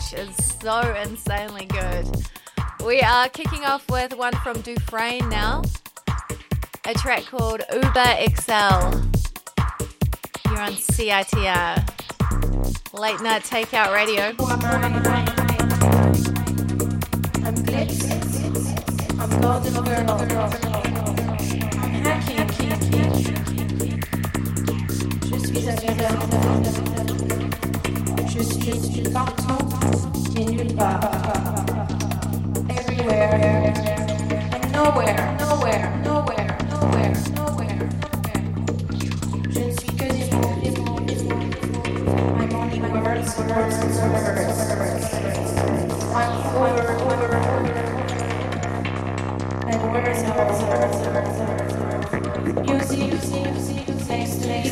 which is so insanely good. We are kicking off with one from Dufresne now, a track called Uber XL. You're on CITR, Late Night Takeout Radio. I'm glitz, I'm golden girl, I'm hacking, je suis ailleurs, je suis partout et nulle part, everywhere and nowhere. Je ne suis que des mots, I'm only words. I'm over. And words music next to me.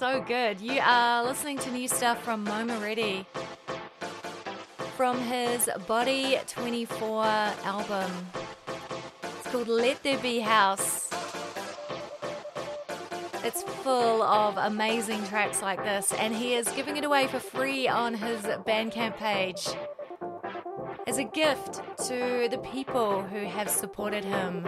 so good. You are listening to new stuff from Mo Moretti from his Body 24 album. It's called Let There Be House. It's full of amazing tracks like this, and he is giving it away for free on his Bandcamp page as a gift to the people who have supported him.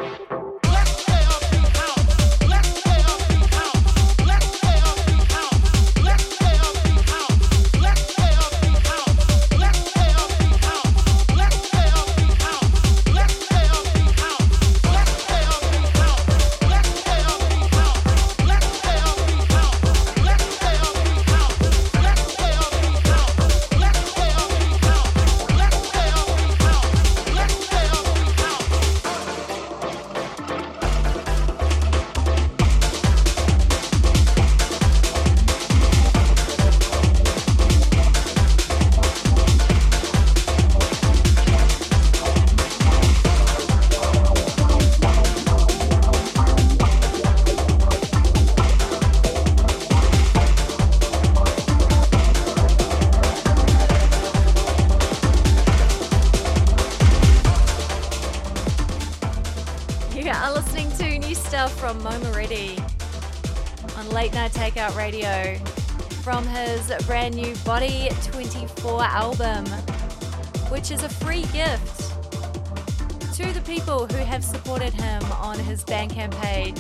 From Mo Moretti on Late Night Takeout Radio from his brand new Body 24 album, which is a free gift to the people who have supported him on his Bandcamp page.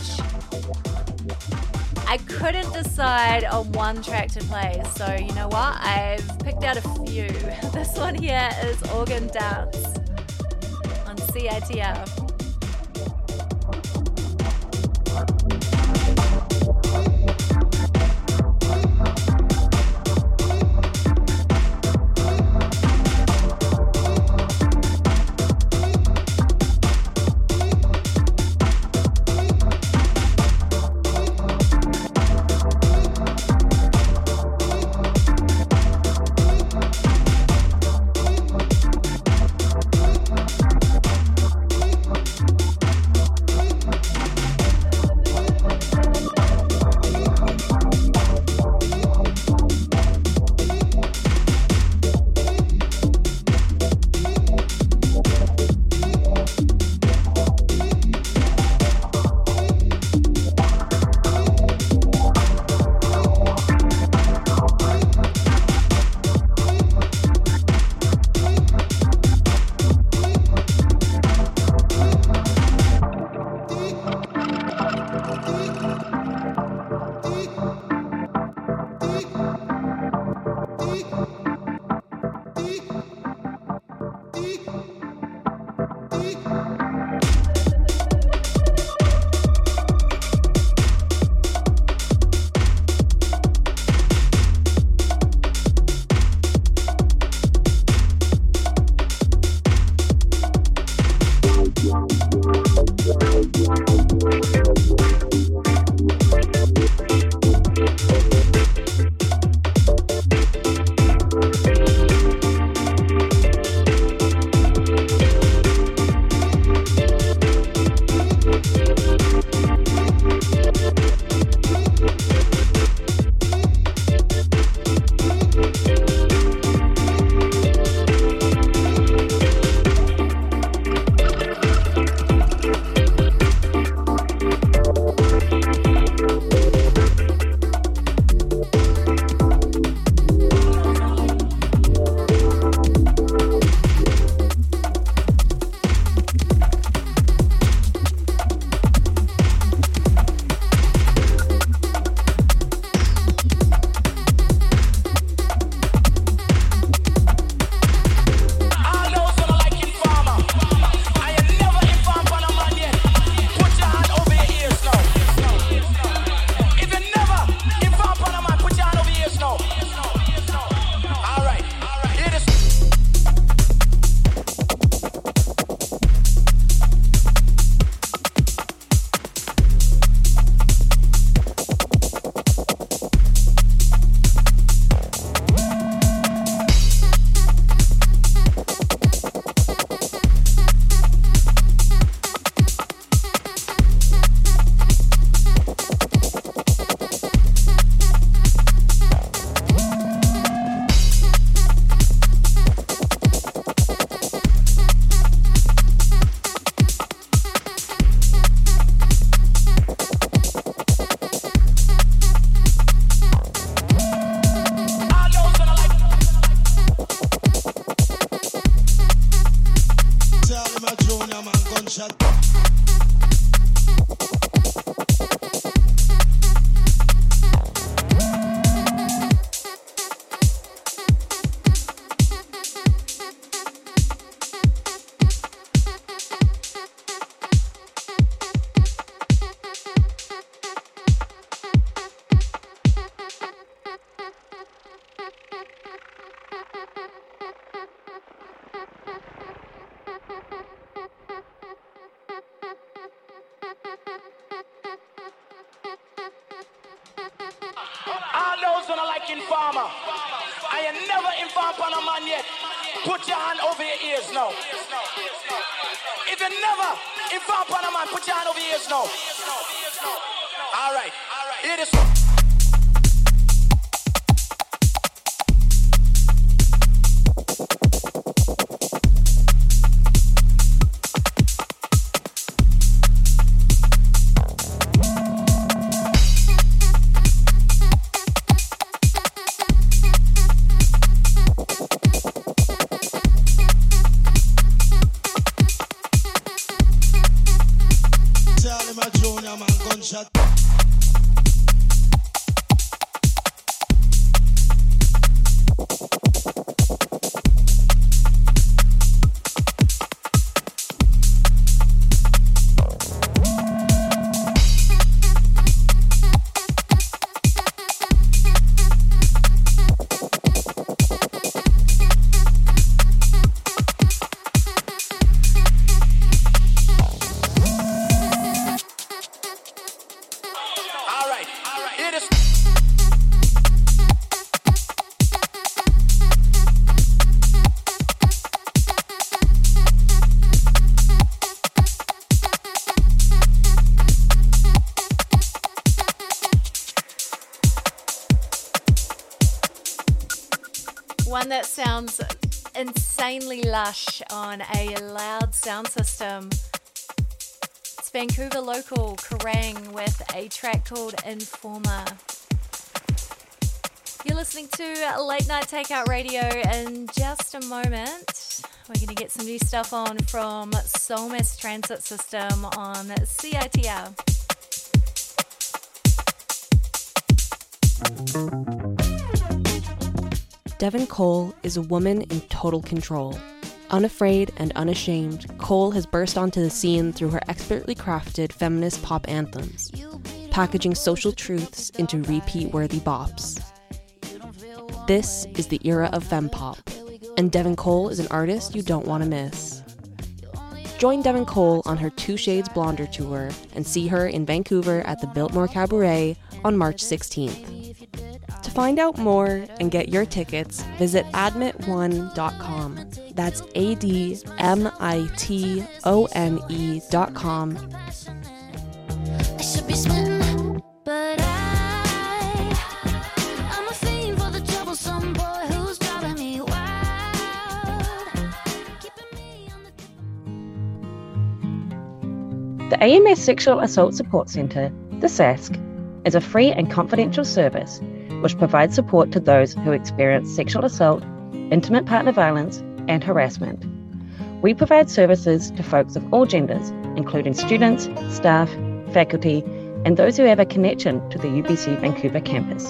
I couldn't decide on one track to play, so you know what? I've picked out a few. This one here is Organ Dance on CITR. fucking farmer. I ain't never informed on a man yet. Put your hand over your ears now. If you never informed on a man, put your hand over your ears now. All right. Hear this one. One that sounds insanely lush on a loud sound system. It's Vancouver local Kerrang with a track called Informer. You're listening to Late Night Takeout Radio. In just a moment, we're going to get some new stuff on from Soulmist Transit System on CITR. Devin Cole is a woman in total control. Unafraid and unashamed, Cole has burst onto the scene through her expertly crafted feminist pop anthems, packaging social truths into repeat-worthy bops. This is the era of fempop, and Devin Cole is an artist you don't want to miss. Join Devin Cole on her Two Shades Blonder tour and see her in Vancouver at the Biltmore Cabaret on March 16th. To find out more and get your tickets, visit admit1.com. That's ADMITONE.com. I should be smitten, but I'm a fiend for the troublesome boy who's driving me wild. Keeping me on The AMS Sexual Assault Support Centre, the SASC, is a free and confidential service which provides support to those who experience sexual assault, intimate partner violence, and harassment. We provide services to folks of all genders, including students, staff, faculty, and those who have a connection to the UBC Vancouver campus.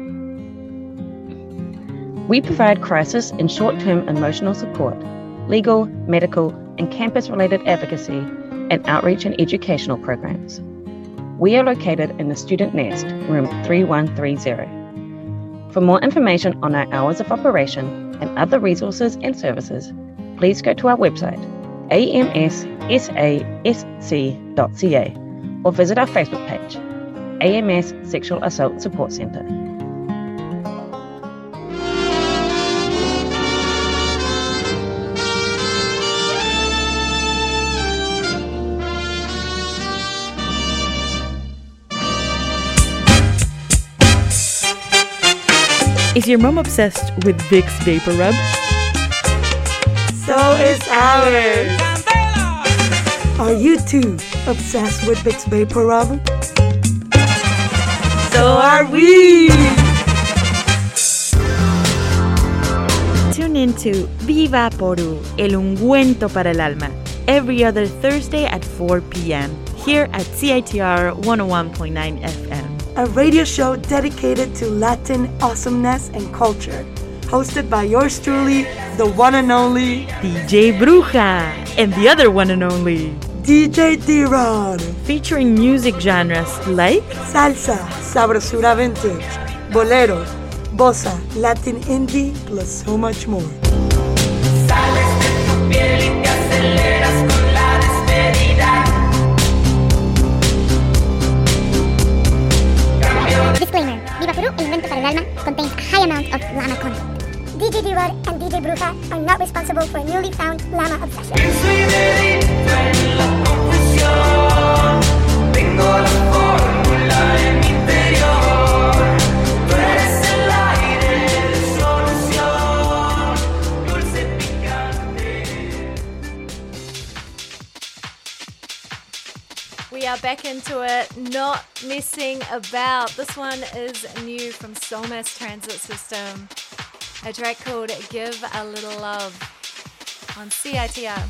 We provide crisis and short-term emotional support, legal, medical, and campus-related advocacy, and outreach and educational programs. We are located in the Student Nest, room 3130. For more information on our hours of operation and other resources and services, please go to our website, amssasc.ca, or visit our Facebook page, AMS Sexual Assault Support Centre. Is your mom obsessed with Vicks Vapor Rub? So is ours. Are you too obsessed with Vicks Vapor Rub? So are we. Tune into Viva Poru, el ungüento para el alma, every other Thursday at 4 p.m. here at CITR 101.9 FM. A radio show dedicated to Latin awesomeness and culture. Hosted by yours truly, the one and only DJ Bruja, and the other one and only DJ D-Rod. Featuring music genres like salsa, sabrosura vintage, bolero, bossa, Latin indie, plus so much more. Sales de tu piel y te aceleras con la despedida. Disclaimer. Viva Perú, el invento para El Alma contains a high amount of llama content. DJ D-Rod and DJ Bruja are not responsible for a newly found llama obsession. Tengo la fórmula en mi interior. Tú eres el aire de solución, dulce picante. We are back into it, not messing about. This one is new from Soul Mass Transit System. A track called Give a Little Love on CITR.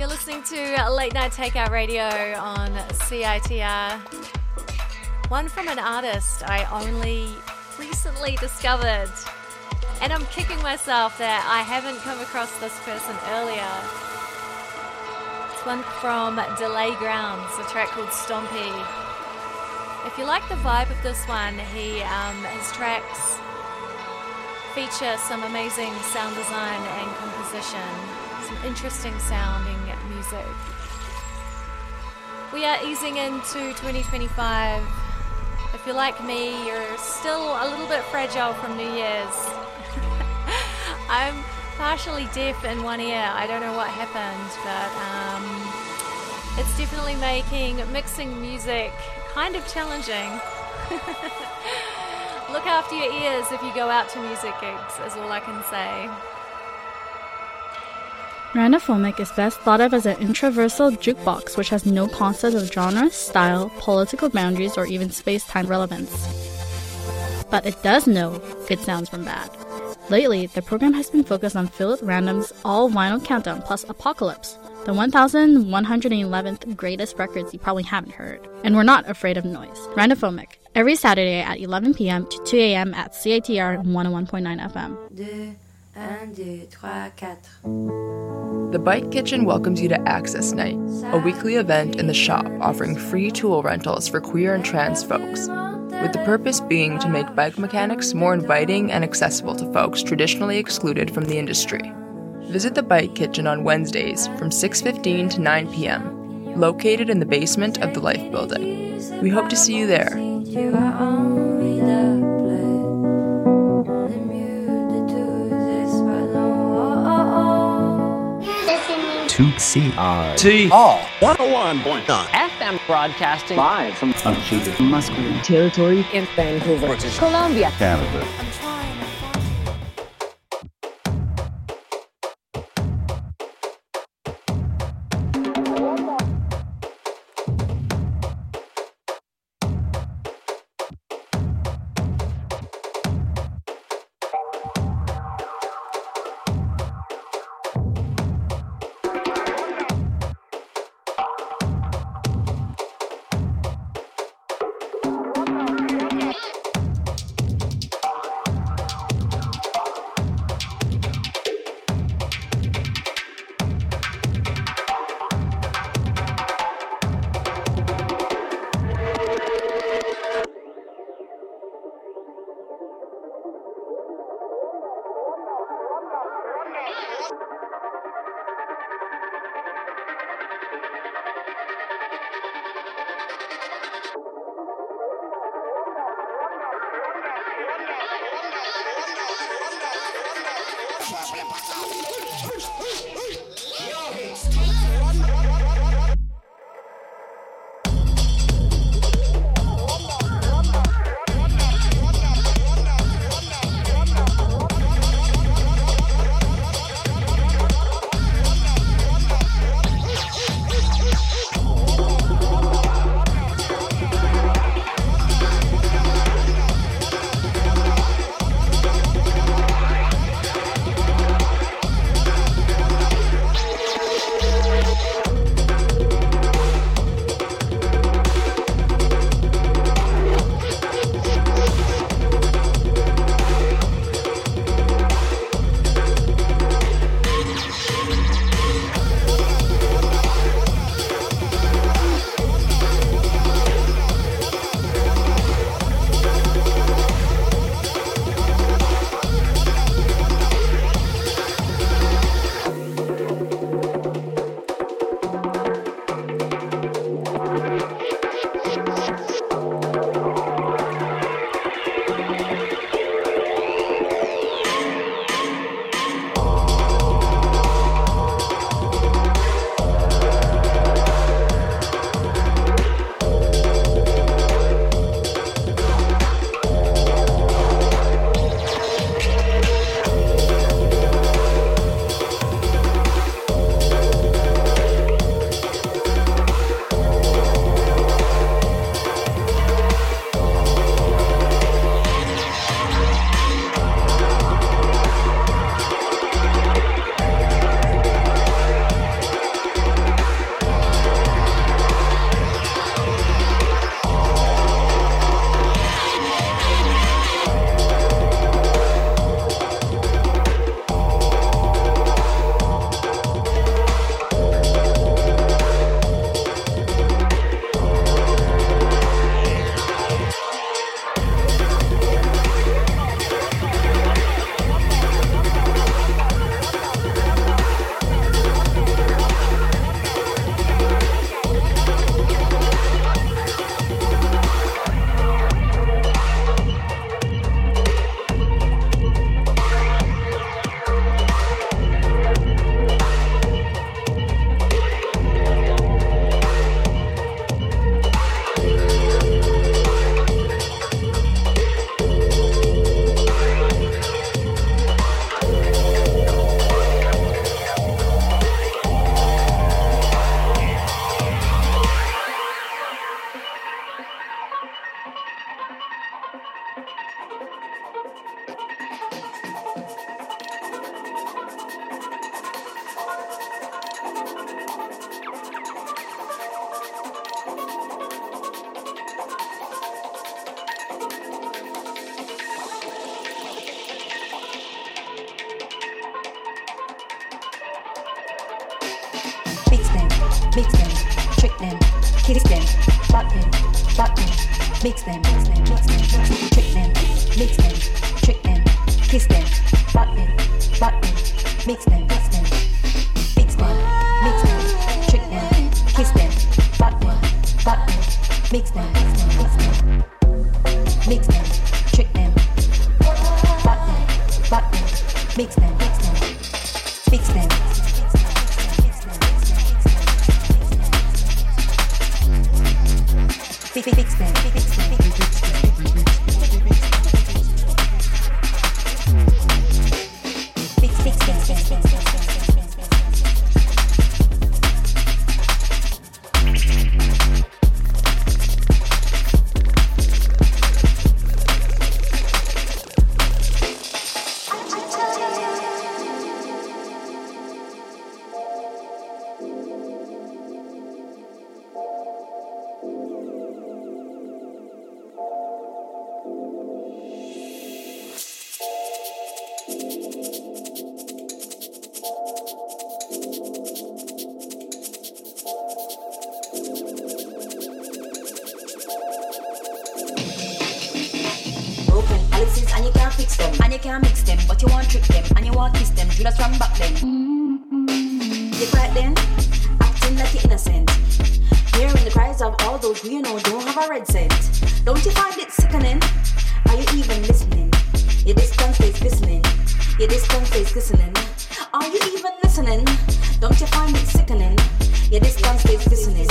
listening to Late Night Takeout Radio on CITR. One from an artist I only recently discovered. And I'm kicking myself that I haven't come across this person earlier. It's one from Delay Grounds, a track called Stompy. If you like the vibe of this one, his tracks feature some amazing sound design and composition, some interesting sounding music. We are easing into 2025. If you're like me, you're still a little bit fragile from New Year's. I'm partially deaf in one ear. I don't know what happened, but it's definitely making mixing music kind of challenging. Look after your ears if you go out to music gigs, is all I can say. Randophomic is best thought of as an intraversal jukebox which has no concept of genre, style, political boundaries, or even space-time relevance. But it does know good sounds from bad. Lately, the program has been focused on Philip Random's All Vinyl Countdown plus Apocalypse, the 1111th greatest records you probably haven't heard. And we're not afraid of noise. Randophomic, every Saturday at 11 p.m. to 2 a.m. at CITR 101.9 FM. The Bike Kitchen welcomes you to Access Night, a weekly event in the shop offering free tool rentals for queer and trans folks, with the purpose being to make bike mechanics more inviting and accessible to folks traditionally excluded from the industry. Visit the Bike Kitchen on Wednesdays from 6:15 to 9 p.m., located in the basement of the Life Building. We hope to see you there. CITR 101.9 FM broadcasting live from unceded Musqueam territory in Vancouver, British Columbia, Canada. mix them, trick them, kiss them, fuck them, mix them, trick them, mix them, trick them, kiss them, fuck them, mix them, mix them, trick them, kiss them, fuck them, mix them, mix them, trick them, fuck them, mix them, fix them. Fix them. And you can't mix them, but you want trick them, and you want kiss them, Judas from back then. You quiet then, acting like you're innocent, hearing the cries of all those who you know don't have a red scent. Don't you find it sickening? Are you even listening? Your distance face listening, your distance face listening. Are you even listening? Don't you find it sickening? Your distance face listening.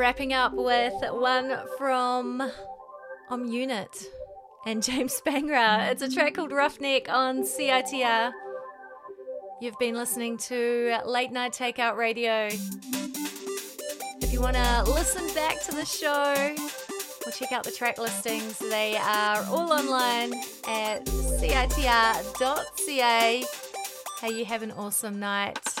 wrapping up with one from Unit and James Spangra. It's a track called Roughneck on CITR. You've been listening to Late Night Takeout Radio. If you want to listen back to the show or check out the track listings, they are all online at citr.ca. Hey, you have an awesome night.